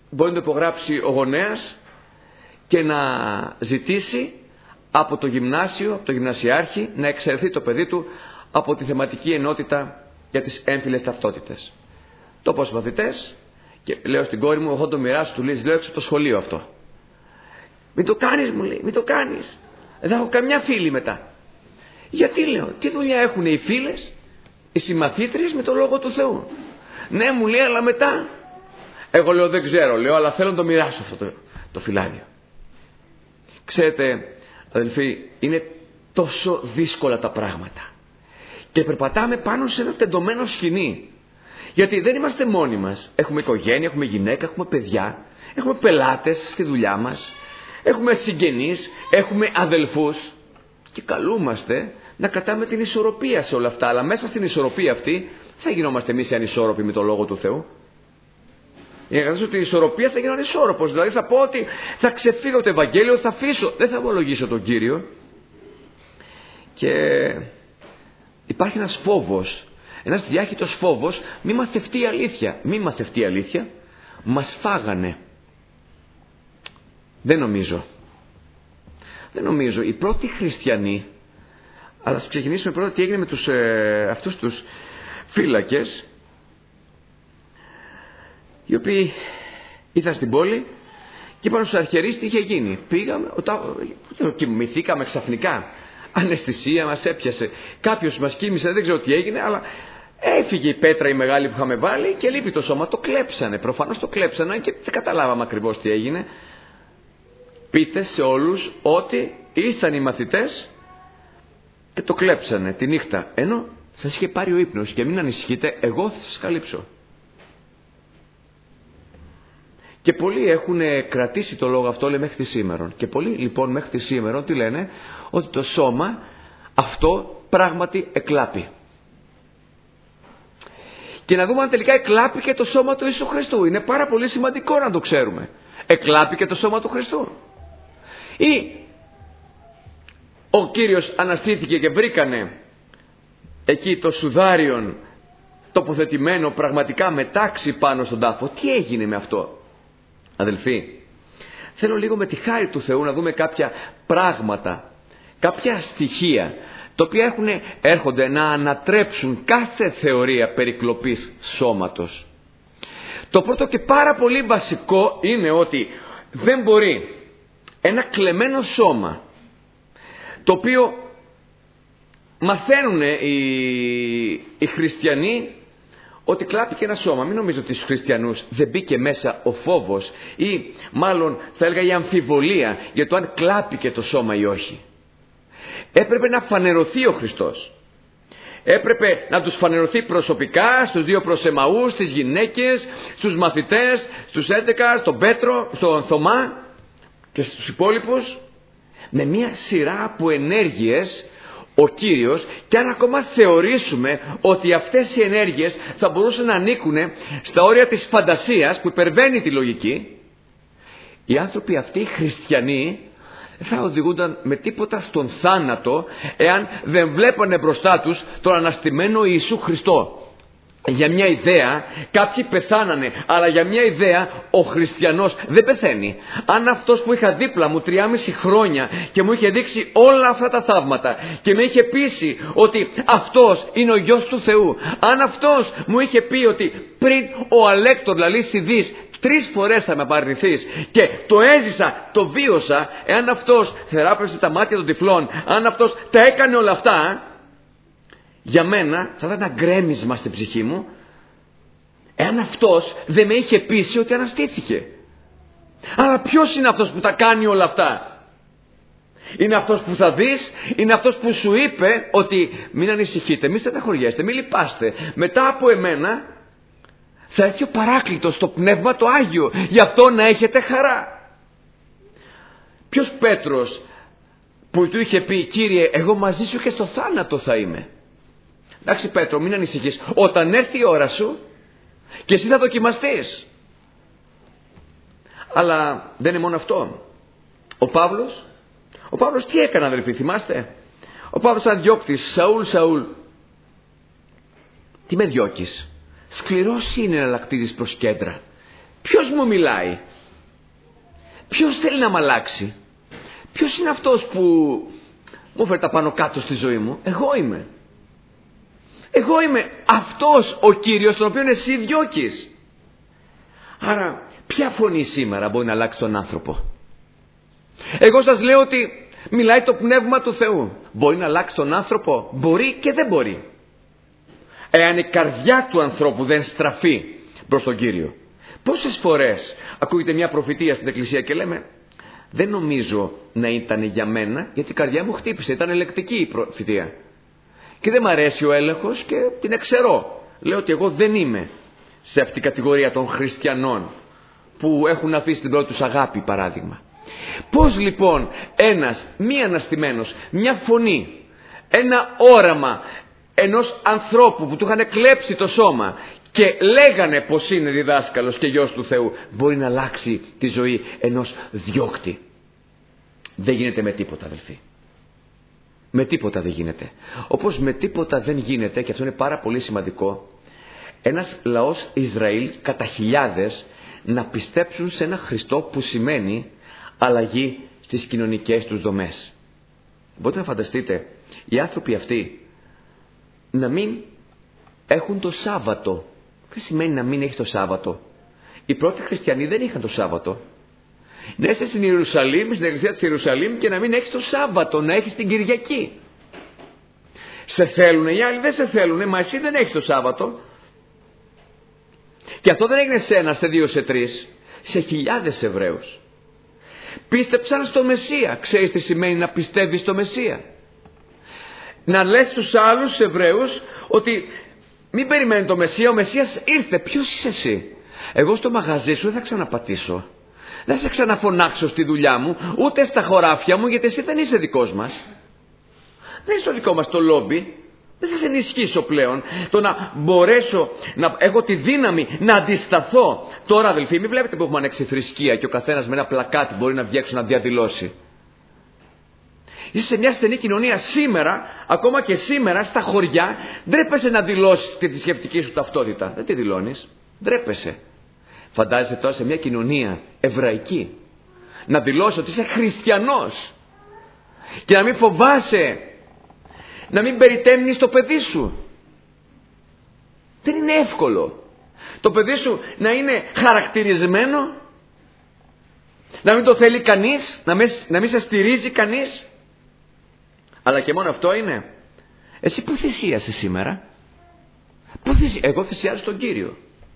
μπορεί να το υπογράψει ο γονέας και να ζητήσει από το γυμνάσιο, από το γυμνασιάρχη, να εξαιρεθεί το παιδί του από τη θεματική ενότητα για τις έμφυλες ταυτότητες. Το πω στους μαθητές και λέω στην κόρη μου, εγώ το μοιράσω, του λέει, λέω έξω από το σχολείο αυτό. Μην το κάνεις, μου λέει, μην το κάνεις. Δεν έχω καμιά φίλη μετά. Γιατί, λέω, τι δουλειά έχουν οι φίλες, οι συμμαθήτριες με το Λόγο του Θεού? Ναι, μου λέει, αλλά μετά. Εγώ λέω, δεν ξέρω, λέω, αλλά θέλω να το μοιράσω αυτό το φυλάδιο. Ξέρετε, αδελφοί, είναι τόσο δύσκολα τα πράγματα και περπατάμε πάνω σε ένα τεντωμένο σκηνή, γιατί δεν είμαστε μόνοι μας. Έχουμε οικογένεια, έχουμε γυναίκα, έχουμε παιδιά, έχουμε πελάτες στη δουλειά μας, έχουμε συγγενείς, έχουμε αδελφούς και καλούμαστε να κρατάμε την ισορροπία σε όλα αυτά. Αλλά μέσα στην ισορροπία αυτή θα γινόμαστε εμείς ανισόρροποι με το Λόγο του Θεού? Για να κρατήσω την ισορροπία θα γίνω ανισόρροπος. Δηλαδή θα πω ότι θα ξεφύγω το Ευαγγέλιο, θα αφήσω, δεν θα ομολογήσω τον Κύριο. Και υπάρχει ένας φόβος, ένας διάχυτος φόβος, μη μαθευτεί η αλήθεια. Μη μαθευτεί η αλήθεια, μας φάγανε. Δεν νομίζω. Οι πρώτοι χριστιανοί, αλλά ας ξεκινήσουμε πρώτα τι έγινε με αυτούς τους φύλακες, οι οποίοι ήρθαν στην πόλη και είπαν στους αρχιερείς τι είχε γίνει. Πήγαμε, κοιμηθήκαμε ξαφνικά. Αναισθησία μας έπιασε. Κάποιος μας κοίμησε, δεν ξέρω τι έγινε, αλλά έφυγε η πέτρα η μεγάλη που είχαμε βάλει και λείπει το σώμα. Το κλέψανε. Προφανώς το κλέψανε και δεν καταλάβαμε ακριβώς τι έγινε. Πείτε σε όλους ότι ήρθαν οι μαθητές και το κλέψανε τη νύχτα. Ενώ σας είχε πάρει ο ύπνος και μην ανησυχείτε, εγώ θα σας καλύψω. Και πολλοί έχουν κρατήσει το λόγο αυτό, λέει, μέχρι τη σήμερον. Και πολλοί λοιπόν μέχρι τη σήμερον τι λένε? Ότι το σώμα αυτό πράγματι εκλάπει. Και να δούμε αν τελικά εκλάπει και το σώμα του Ιησού Χριστού. Είναι πάρα πολύ σημαντικό να το ξέρουμε. Εκλάπει και το σώμα του Χριστού? Ή ο Κύριος αναστήθηκε και βρήκανε εκεί το σουδάριον τοποθετημένο πραγματικά με τάξη πάνω στον τάφο? Τι έγινε με αυτό? Αδελφοί, θέλω λίγο με τη χάρη του Θεού να δούμε κάποια πράγματα, κάποια στοιχεία, τα οποία έρχονται να ανατρέψουν κάθε θεωρία περικλοπής σώματος. Το πρώτο και πάρα πολύ βασικό είναι ότι δεν μπορεί ένα κλεμμένο σώμα, το οποίο μαθαίνουν οι χριστιανοί, ότι κλάπηκε ένα σώμα. Μην νομίζετε ότι στους χριστιανούς δεν μπήκε μέσα ο φόβος, ή μάλλον θα έλεγα η αμφιβολία για το αν κλάπηκε το σώμα ή όχι. Έπρεπε να φανερωθεί ο Χριστός. Έπρεπε να τους φανερωθεί προσωπικά στους δύο προς Εμαούς, στις γυναίκες, στους μαθητές, στους 11, στον Πέτρο, στον Θωμά και στους υπόλοιπους, με μια σειρά από ενέργειες ο Κύριος, και αν ακόμα θεωρήσουμε ότι αυτές οι ενέργειες θα μπορούσαν να ανήκουν στα όρια της φαντασίας που υπερβαίνει τη λογική, οι άνθρωποι αυτοί, οι χριστιανοί, δεν θα οδηγούνταν με τίποτα στον θάνατο εάν δεν βλέπανε μπροστά τους τον αναστημένο Ιησού Χριστό. Για μια ιδέα κάποιοι πεθάνανε, αλλά για μια ιδέα ο χριστιανός δεν πεθαίνει. Αν αυτός που είχα δίπλα μου 3,5 χρόνια και μου είχε δείξει όλα αυτά τα θαύματα και με είχε πείσει ότι αυτός είναι ο Υιός του Θεού, αν αυτός μου είχε πει ότι πριν ο Αλέκτορ λαλείς ειδείς 3 φορές θα με απαρνηθείς, και το έζησα, το βίωσα, εάν αυτός θεράπευσε τα μάτια των τυφλών, αν αυτός τα έκανε όλα αυτά, για μένα θα ήταν ένα γκρέμισμα στην ψυχή μου, εάν αυτός δεν με είχε πείσει ότι αναστήθηκε. Αλλά ποιος είναι αυτός που τα κάνει όλα αυτά? Είναι αυτός που θα δεις, είναι αυτός που σου είπε ότι μην ανησυχείτε, μην στεναχωριέστε, μην λυπάστε, μετά από εμένα θα έρθει ο Παράκλητος, το Πνεύμα το Άγιο, γι' αυτό να έχετε χαρά. Ποιος Πέτρος που του είχε πει, Κύριε, εγώ μαζί σου και στο θάνατο θα είμαι? Εντάξει Πέτρο, μην ανησυχείς, όταν έρθει η ώρα σου και εσύ θα δοκιμαστείς. Αλλά δεν είναι μόνο αυτό. Ο Παύλος τι έκανε, αδελφοί, θυμάστε? Ο Παύλος ήταν διώκτης. Σαούλ, Σαούλ, τι με διώκεις? Σκληρός είναι να λακτίζεις προς κέντρα. Ποιος μου μιλάει? Ποιος θέλει να μ' αλλάξει? Ποιος είναι αυτός που μου φέρει τα πάνω κάτω στη ζωή μου? Εγώ είμαι. Εγώ είμαι αυτός ο Κύριος τον οποίο εσύ διώκεις. Άρα ποια φωνή σήμερα μπορεί να αλλάξει τον άνθρωπο? Εγώ σας λέω ότι μιλάει το Πνεύμα του Θεού. Μπορεί να αλλάξει τον άνθρωπο? Μπορεί και δεν μπορεί. Εάν η καρδιά του ανθρώπου δεν στραφεί προς τον Κύριο. Πόσες φορές ακούγεται μια προφητεία στην εκκλησία και λέμε, δεν νομίζω να ήταν για μένα, γιατί η καρδιά μου χτύπησε, ήταν ελεκτική η προφητεία και δεν μ' αρέσει ο έλεγχος και την εξαιρώ. Λέω ότι εγώ δεν είμαι σε αυτή την κατηγορία των χριστιανών που έχουν αφήσει την πρώτη τους αγάπη, παράδειγμα. Πώς λοιπόν ένας μη αναστημένος, μια φωνή, ένα όραμα ενός ανθρώπου που του είχαν κλέψει το σώμα και λέγανε πως είναι διδάσκαλος και γιος του Θεού, μπορεί να αλλάξει τη ζωή ενός διώκτη? Δεν γίνεται με τίποτα, αδελφοί. Με τίποτα δεν γίνεται. Όπως με τίποτα δεν γίνεται, και αυτό είναι πάρα πολύ σημαντικό, ένας λαός Ισραήλ κατά χιλιάδες να πιστέψουν σε ένα Χριστό που σημαίνει αλλαγή στις κοινωνικές τους δομές. Μπορείτε να φανταστείτε οι άνθρωποι αυτοί να μην έχουν το Σάββατο. Τι σημαίνει να μην έχεις το Σάββατο? Οι πρώτοι χριστιανοί δεν είχαν το Σάββατο. Να είσαι στην Ιερουσαλήμ, στην εκκλησία της Ιερουσαλήμ, και να μην έχεις το Σάββατο, να έχεις την Κυριακή. Σε θέλουνε, οι άλλοι δεν σε θέλουνε, μα εσύ δεν έχεις το Σάββατο. Και αυτό δεν έγινε σε ένα, σε δύο, σε τρεις, σε χιλιάδες Εβραίους. Πίστεψαν στο Μεσσία. Ξέρεις τι σημαίνει να πιστεύεις στο Μεσσία? Να λες στους άλλους Εβραίους ότι μην περιμένει το Μεσσία, ο Μεσσίας ήρθε. Ποιος είσαι εσύ? Εγώ στο μαγαζί σου δεν θα ξαναπατήσω, δεν θα σε ξαναφωνάξω στη δουλειά μου, ούτε στα χωράφια μου, γιατί εσύ δεν είσαι δικός μας. Δεν είσαι το δικό μας το λόμπι. Δεν θα σε ενισχύσω πλέον. Το να μπορέσω να έχω τη δύναμη να αντισταθώ. Τώρα, αδελφοί, μην βλέπετε που έχουμε ανοίξει θρησκεία και ο καθένας με ένα πλακάτι μπορεί να βγει έξω να διαδηλώσει. Είσαι σε μια στενή κοινωνία σήμερα, ακόμα και σήμερα στα χωριά, ντρέπεσαι να δηλώσεις τη θρησκευτική σου ταυτότητα. Δεν τη δηλώνεις. Ντρέπεσαι. Φαντάζεσαι τώρα σε μια κοινωνία εβραϊκή να δηλώσεις ότι είσαι χριστιανός και να μην φοβάσαι, να μην περιτέμνεις το παιδί σου. Δεν είναι εύκολο. Το παιδί σου να είναι χαρακτηρισμένο, να μην το θέλει κανείς, να μην σε στηρίζει κανείς. Αλλά και μόνο αυτό είναι. Εσύ που θυσίασες σήμερα? Εγώ θυσιάζω τον Κύριο.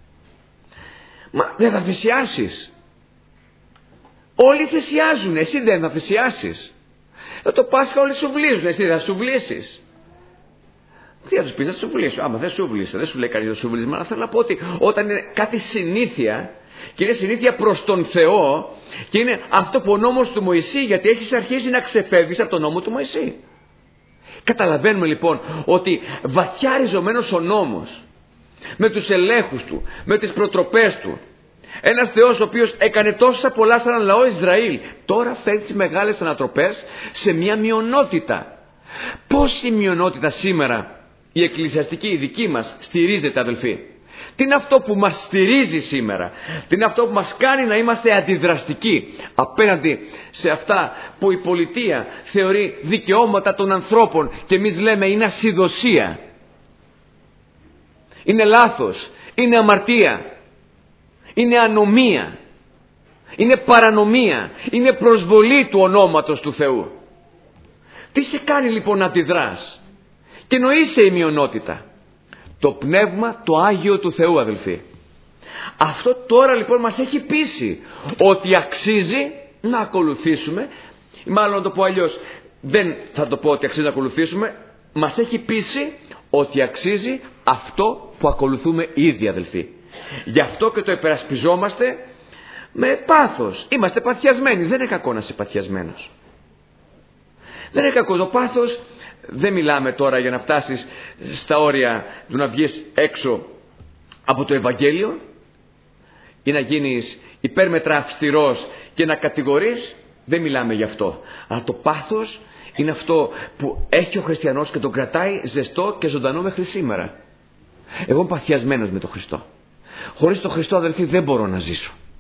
Μα δεν θα θυσιάσεις? Όλοι θυσιάζουν, εσύ δεν θα θυσιάσεις? Το Πάσχα όλοι σουβλίζουν, εσύ δεν θα σουβλήσεις? Τι θα τους πεις? Θα σουβλήσω. Άμα δεν σουβλήσε, δεν σου λέει κανείς το σουβλίσμα. Αλλά θέλω να πω ότι όταν είναι κάτι συνήθεια, και είναι συνήθεια προς τον Θεό, και είναι αυτό που ο νόμος του Μωυσή, γιατί έχεις αρχίσει να ξεφεύγεις από τον νόμο του Μωυσή. Καταλαβαίνουμε λοιπόν ότι βαθιά ριζωμένος ο νόμος, με τους ελέγχους του, με τις προτροπές του, ένας Θεός ο οποίος έκανε τόσα πολλά σαν ένα λαό Ισραήλ, τώρα φέρει τις μεγάλες ανατροπές σε μια μειονότητα. Πώς η μειονότητα σήμερα, η εκκλησιαστική, η δική μας, στηρίζεται, αδελφοί? Τι είναι αυτό που μας στηρίζει σήμερα? Τι είναι αυτό που μας κάνει να είμαστε αντιδραστικοί απέναντι σε αυτά που η πολιτεία θεωρεί δικαιώματα των ανθρώπων και εμείς λέμε είναι ασυδοσία, είναι λάθος, είναι αμαρτία, είναι ανομία, είναι παρανομία, είναι προσβολή του ονόματος του Θεού? Τι σε κάνει λοιπόν να αντιδράς? Και εννοείσαι η μειονότητα. Το πνεύμα το Άγιο του Θεού, αδελφοί. Αυτό τώρα λοιπόν μας έχει πείσει ότι αξίζει να ακολουθήσουμε, μάλλον να το πω αλλιώς, δεν θα το πω ότι αξίζει να ακολουθήσουμε, μας έχει πείσει ότι αξίζει αυτό που ακολουθούμε ήδη, αδελφοί. Γι' αυτό και το υπερασπιζόμαστε με πάθος. Είμαστε παθιασμένοι. Δεν είναι κακό να είσαι παθιασμένος. Δεν είναι κακό το πάθος. Δεν μιλάμε τώρα για να φτάσεις στα όρια του να βγεις έξω από το Ευαγγέλιο ή να γίνεις υπέρμετρα αυστηρός και να κατηγορείς. Δεν μιλάμε γι' αυτό. Αλλά το πάθος είναι αυτό που έχει ο χριστιανός και τον κρατάει ζεστό και ζωντανό μέχρι σήμερα. Εγώ είμαι παθιασμένος με τον Χριστό. Χωρίς τον Χριστό, αδελφοί, δεν μπορώ να ζήσω.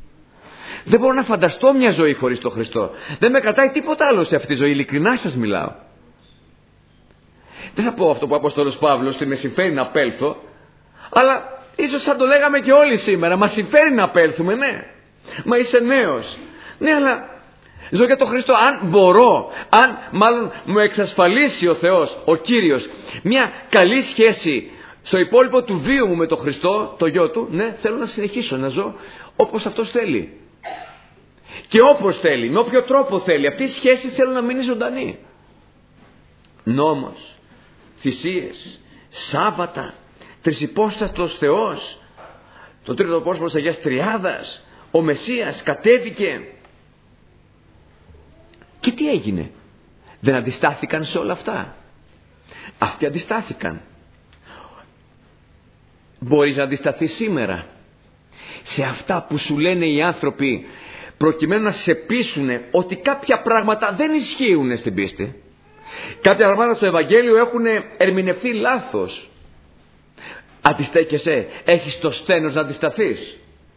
Δεν μπορώ να φανταστώ μια ζωή χωρίς τον Χριστό. Δεν με κρατάει τίποτα άλλο σε αυτή τη ζωή, ειλικρινά σας μιλάω. Δεν θα πω αυτό που ο Απόστολος Παύλος, ότι με συμφέρει να απέλθω, αλλά ίσως θα το λέγαμε και όλοι σήμερα. Μας συμφέρει να απέλθουμε, ναι. Μα είσαι νέος. Ναι, αλλά ζω για τον Χριστό. Αν μπορώ, αν μάλλον μου εξασφαλίσει ο Θεός, ο Κύριος, μια καλή σχέση στο υπόλοιπο του βίου μου με τον Χριστό, το γιο του, ναι, θέλω να συνεχίσω να ζω όπως αυτός θέλει. Και όπως θέλει, με όποιο τρόπο θέλει. Αυτή η σχέση θέλω να μείνει ζωντανή. Νόμος, θυσίες, Σάββατα, τρισυπόστατος Θεός, το τρίτο πρόσωπο της Αγίας Τριάδας, ο Μεσσίας κατέβηκε. Και τι έγινε? Δεν αντιστάθηκαν σε όλα αυτά? Αυτοί αντιστάθηκαν. Μπορείς να αντισταθείς σήμερα σε αυτά που σου λένε οι άνθρωποι, προκειμένου να σε πείσουν ότι κάποια πράγματα δεν ισχύουν στην πίστη? Κάποια πράγματα στο Ευαγγέλιο έχουν ερμηνευθεί λάθος. Αντιστέκεσαι? Έχεις το σθένος να αντισταθείς?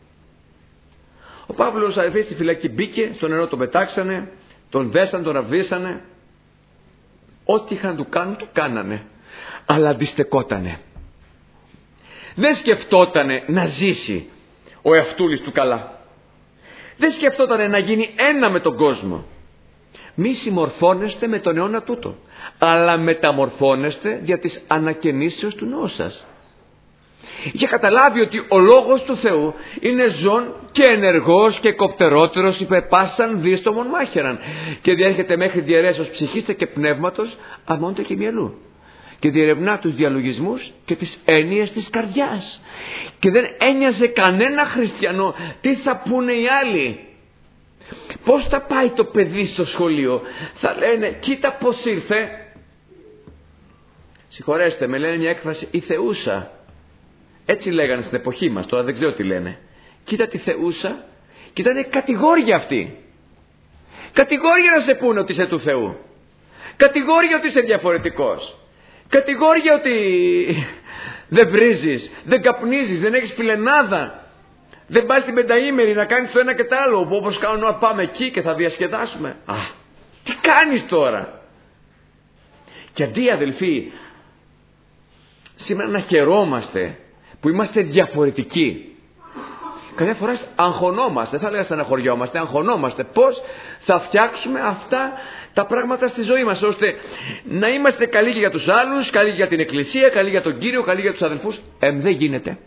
Ο Παύλος, αδελφοί, στη φυλακή μπήκε, στο νερό τον πετάξανε, τον δέσαν, τον ραβδίσανε. Ό,τι είχαν του κάνουν, το κάνανε. Αλλά αντιστεκότανε. Δεν σκεφτότανε να ζήσει ο εαυτούλης του καλά. Δεν σκεφτότανε να γίνει ένα με τον κόσμο. Μη συμμορφώνεστε με τον αιώνα τούτο, αλλά μεταμορφώνεστε δια της ανακαινήσεως του νόου σας. Είχε καταλάβει ότι ο λόγος του Θεού είναι ζών και ενεργός και κοπτερότερος υπέρ πάσαν δίστομων μάχαιραν, και διέρχεται μέχρι διαιρέσεως ψυχής και πνεύματος, αμώνται και μυαλού, και διερευνά τους διαλογισμούς και τις έννοιες της καρδιάς. Και δεν ένοιαζε κανένα χριστιανό τι θα πούνε οι άλλοι. Πώς θα πάει το παιδί στο σχολείο? Θα λένε, κοίτα πως ήρθε. Συγχωρέστε με, λένε μια έκφραση, η θεούσα. Έτσι λέγανε στην εποχή μας, τώρα δεν ξέρω τι λένε. Κοίτα τη θεούσα. Και ήταν κατηγόρια αυτή. Κατηγόρια να σε πούνε ότι είσαι του Θεού. Κατηγόρια ότι είσαι διαφορετικός. Κατηγόρια ότι δεν βρίζεις, δεν καπνίζεις, δεν έχεις φιλενάδα. Δεν πας στην πενταήμερη να κάνεις το ένα και το άλλο, όπως κάνουν να πάμε εκεί και θα διασκεδάσουμε. Α, τι κάνεις τώρα? Και αντί, αδελφοί, σήμερα να χαιρόμαστε που είμαστε διαφορετικοί, καμιά φορά αγχωνόμαστε, δεν θα λέγα στεναχωριόμαστε, αγχωνόμαστε πώς θα φτιάξουμε αυτά τα πράγματα στη ζωή μας, ώστε να είμαστε καλοί και για τους άλλους, καλοί για την Εκκλησία, καλοί για τον Κύριο, καλοί για τους αδελφούς. Δεν γίνεται.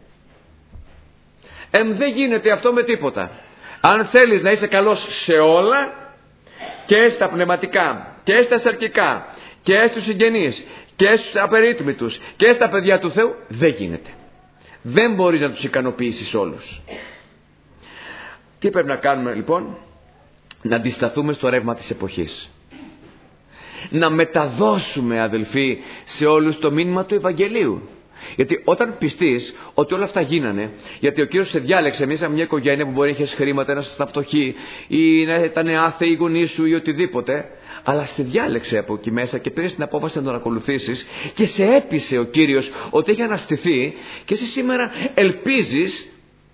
Δεν γίνεται αυτό με τίποτα. Αν θέλεις να είσαι καλός σε όλα, και στα πνευματικά και στα σαρκικά και στους συγγενείς και στους απερίθμητους και στα παιδιά του Θεού, δεν γίνεται. Δεν μπορείς να τους ικανοποιήσεις όλους. Τι πρέπει να κάνουμε λοιπόν? Να αντισταθούμε στο ρεύμα της εποχής. Να μεταδώσουμε, αδελφοί, σε όλους το μήνυμα του Ευαγγελίου. Γιατί όταν πιστείς ότι όλα αυτά γίνανε, γιατί ο Κύριος σε διάλεξε, εμείς από μια οικογένεια που μπορεί να έχεις χρήματα, να ήσασταν φτωχοί ή να ήταν άθεοι οι γονείς σου ή οτιδήποτε, αλλά σε διάλεξε από εκεί μέσα και πήρες την απόφαση να τον ακολουθήσεις και σε έπεισε ο Κύριος ότι έχει αναστηθεί, και εσύ σήμερα ελπίζεις.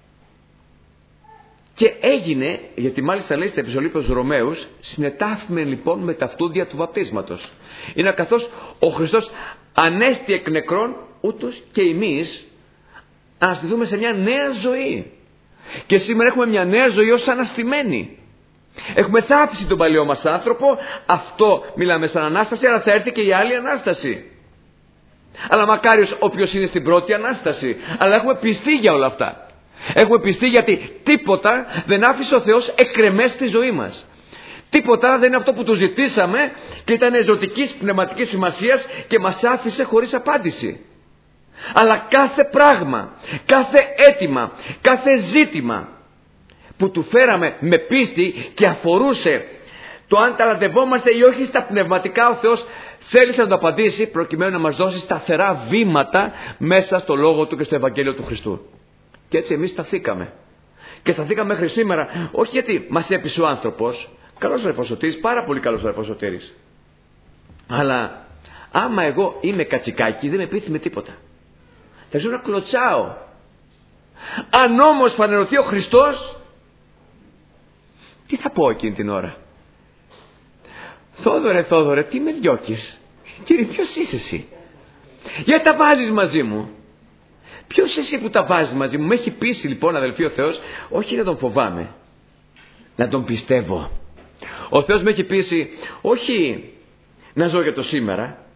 Και έγινε, γιατί μάλιστα λέει στην επιστολή προς τους Ρωμαίους, συνετάφημε λοιπόν με τα αυτούδια του βαπτίσματος. Είναι καθώς ο Χριστός ανέστη εκ νεκρών, ούτως και εμείς αναστηθούμε σε μια νέα ζωή. Και σήμερα έχουμε μια νέα ζωή ως αναστημένοι. Έχουμε θάψει τον παλαιό μας άνθρωπο, αυτό μιλάμε σαν Ανάσταση, αλλά θα έρθει και η άλλη Ανάσταση. Αλλά μακάριος όποιος είναι στην πρώτη Ανάσταση. Αλλά έχουμε πιστεί για όλα αυτά. Έχουμε πιστεί γιατί τίποτα δεν άφησε ο Θεός εκκρεμές στη ζωή μας. Τίποτα δεν είναι αυτό που του ζητήσαμε και ήταν ζωτικής πνευματικής σημασίας και μας άφησε χωρίς απάντηση. Αλλά κάθε πράγμα, κάθε αίτημα, κάθε ζήτημα που του φέραμε με πίστη και αφορούσε το αν ταλαντευόμαστε ή όχι στα πνευματικά, ο Θεός θέλησε να το απαντήσει προκειμένου να μας δώσει σταθερά βήματα μέσα στο Λόγο Του και στο Ευαγγέλιο του Χριστού. Και έτσι εμείς σταθήκαμε. Και σταθήκαμε μέχρι σήμερα, όχι γιατί μας έπεισε ο άνθρωπος, καλός αδερφός Σωτήρης, πάρα πολύ καλός αδερφός Σωτήρης, αλλά άμα εγώ είμαι κατσικάκι δεν με πείθει με τίποτα. Θα ζω να κλωτσάω. Αν όμως φανερωθεί ο Χριστός, Τι θα πω εκείνη την ώρα? Θόδωρε, τι με διώκεις? Κύριε, ποιος είσαι εσύ? Γιατί τα βάζεις μαζί μου? Ποιος εσύ που τα βάζεις μαζί μου? Με έχει πείσει λοιπόν, αδελφοί, ο Θεός, όχι να τον φοβάμαι, να τον πιστεύω. Ο Θεός με έχει πείσει όχι να ζω για το σήμερα,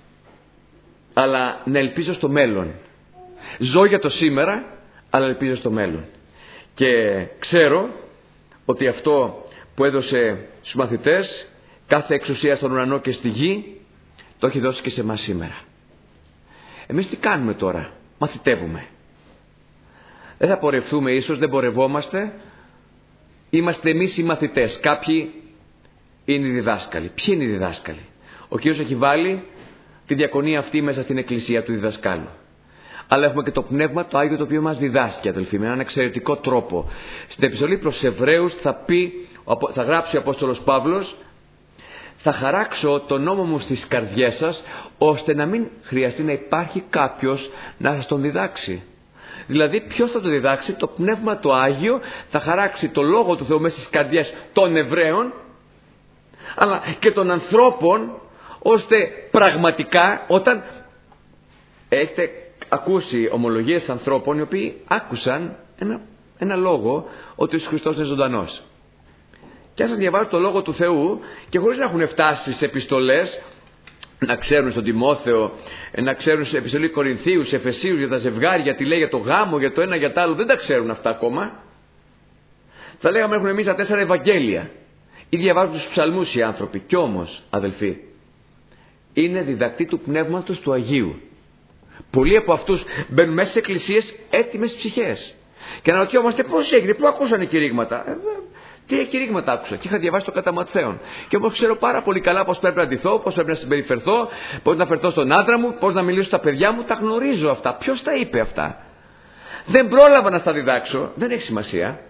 αλλά να ελπίζω στο μέλλον. Ζω για το σήμερα, αλλά ελπίζω στο μέλλον. Και ξέρω ότι αυτό που έδωσε στους μαθητές, κάθε εξουσία στον ουρανό και στη γη, το έχει δώσει και σε εμάς σήμερα. Εμείς τι κάνουμε τώρα? Μαθητεύουμε. Δεν θα πορευτούμε ίσως, δεν πορευόμαστε. Είμαστε εμείς οι μαθητές. Κάποιοι είναι οι διδάσκαλοι. Ποιοι είναι οι διδάσκαλοι? Ο Κύριος έχει βάλει τη διακονία αυτή μέσα στην εκκλησία του διδασκάλου. Αλλά έχουμε και το Πνεύμα το Άγιο, το οποίο μας διδάσκει, αδελφοί, με έναν εξαιρετικό τρόπο. Στην επιστολή προς Εβραίους θα γράψει ο Απόστολος Παύλος: θα χαράξω τον νόμο μου στις καρδιές σας, ώστε να μην χρειαστεί να υπάρχει κάποιος να σας τον διδάξει. Δηλαδή ποιος θα το διδάξει? Το Πνεύμα το Άγιο θα χαράξει το Λόγο του Θεού μέσα στις καρδιές των Εβραίων, αλλά και των ανθρώπων, ώστε πραγματικά, όταν έχετε ακούσει ομολογίες ανθρώπων οι οποίοι άκουσαν ένα λόγο ότι ο Ιησούς Χριστός είναι ζωντανός, και άρχισαν να διαβάζουν το Λόγο του Θεού, και χωρίς να έχουν φτάσει σε επιστολές, να ξέρουν στον Τιμόθεο, να ξέρουν σε επιστολή Κορινθίους, Εφεσίους, για τα ζευγάρια, τι λέει για το γάμο, για το ένα, για το άλλο, δεν τα ξέρουν αυτά ακόμα. Θα λέγαμε έχουν εμείς τα 4 Ευαγγέλια ή διαβάζουν τους ψαλμούς οι άνθρωποι. Κι όμως, αδελφοί, είναι διδακτοί του Πνεύματος του Αγίου. Πολλοί από αυτούς μπαίνουν μέσα σε εκκλησίες έτοιμες ψυχές και αναρωτιόμαστε πώς έγινε, πού ακούσανε κηρύγματα? Τι κηρύγματα άκουσα? Και είχα διαβάσει το κατά Ματθαίον. Και όμως ξέρω πάρα πολύ καλά πώς πρέπει να ντυθώ, πώς πρέπει να συμπεριφερθώ, πώς να φερθώ στον άντρα μου, πώς να μιλήσω στα παιδιά μου. Τα γνωρίζω αυτά. Ποιος τα είπε αυτά? Δεν πρόλαβα να στα διδάξω. Δεν έχει σημασία.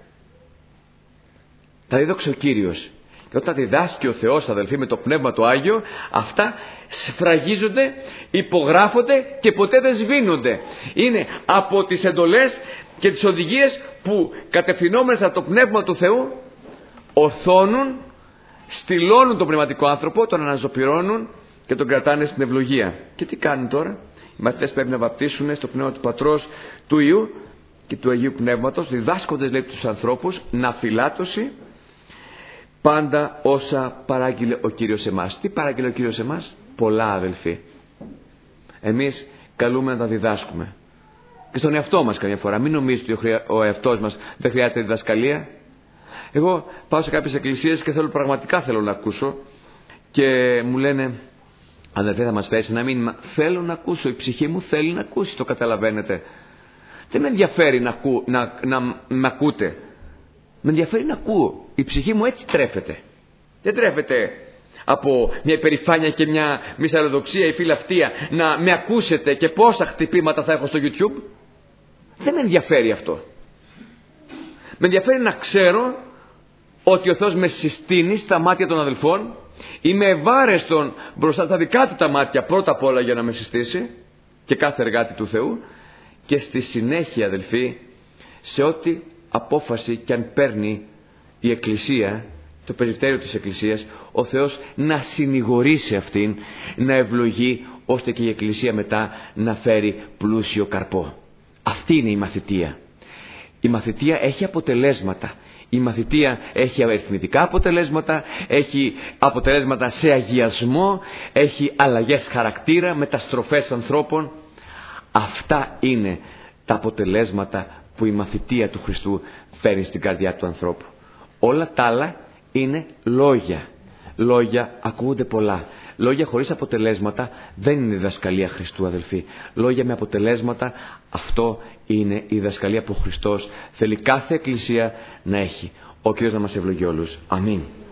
Τα δίδαξε ο Κύριος. Και όταν διδάσκει ο Θεός, αδελφοί, με το Πνεύμα το Άγιο, αυτά σφραγίζονται, υπογράφονται και ποτέ δεν σβήνονται. Είναι από τις εντολές και τις οδηγίες που, κατευθυνόμενες από το Πνεύμα του Θεού, ορθώνουν, στυλώνουν τον πνευματικό άνθρωπο, τον αναζωπυρώνουν και τον κρατάνε στην ευλογία. Και τι κάνουν τώρα? Οι μαθητές πρέπει να βαπτίσουν στο πνεύμα του Πατρός, του Υιού και του Αγίου Πνεύματος, διδάσκοντας, λέει, τους ανθρώπους να φυλάτωση πάντα όσα παράγγειλε ο Κύριος εμάς. Τι παράγγειλε ο Κύριος εμάς? Πολλά, αδελφοί. Εμείς καλούμε να τα διδάσκουμε. Και στον εαυτό μας καμιά φορά. Μην νομίζετε ότι ο εαυτός μας δεν χρειάζεται διδασκαλία. Εγώ πάω σε κάποιες εκκλησίες και πραγματικά θέλω να ακούσω, και μου λένε, αδελφέ, θα μας φέρεις ένα μήνυμα? Θέλω να ακούσω, η ψυχή μου θέλει να ακούσει, το καταλαβαίνετε. Δεν με ενδιαφέρει να με ακούτε. Με ενδιαφέρει να ακούω. Η ψυχή μου έτσι τρέφεται. Δεν τρέφεται από μια υπερηφάνεια και μια μυσαλλοδοξία ή φιλαυτία να με ακούσετε και πόσα χτυπήματα θα έχω στο YouTube. Δεν με ενδιαφέρει αυτό. Με ενδιαφέρει να ξέρω ότι ο Θεός με συστήνει στα μάτια των αδελφών. Είμαι ευάρεστον μπροστά στα δικά του τα μάτια, πρώτα απ' όλα, για να με συστήσει, και κάθε εργάτη του Θεού, και στη συνέχεια, αδελφοί, σε ό,τι απόφαση και αν παίρνει η Εκκλησία, το περιστέριο της Εκκλησίας, ο Θεός να συνηγορήσει αυτήν, να ευλογεί, ώστε και η Εκκλησία μετά να φέρει πλούσιο καρπό. Αυτή είναι η μαθητεία. Η μαθητεία έχει αποτελέσματα. Η μαθητεία έχει αριθμητικά αποτελέσματα, έχει αποτελέσματα σε αγιασμό, έχει αλλαγές χαρακτήρα, μεταστροφές ανθρώπων. Αυτά είναι τα αποτελέσματα που η μαθητεία του Χριστού φέρνει στην καρδιά του ανθρώπου. Όλα τα άλλα είναι λόγια. Λόγια ακούγονται πολλά. Λόγια χωρίς αποτελέσματα δεν είναι η διδασκαλία Χριστού, αδελφοί. Λόγια με αποτελέσματα, αυτό είναι η διδασκαλία που ο Χριστός θέλει κάθε εκκλησία να έχει. Ο Κύριος να μας ευλογεί όλους. Αμήν.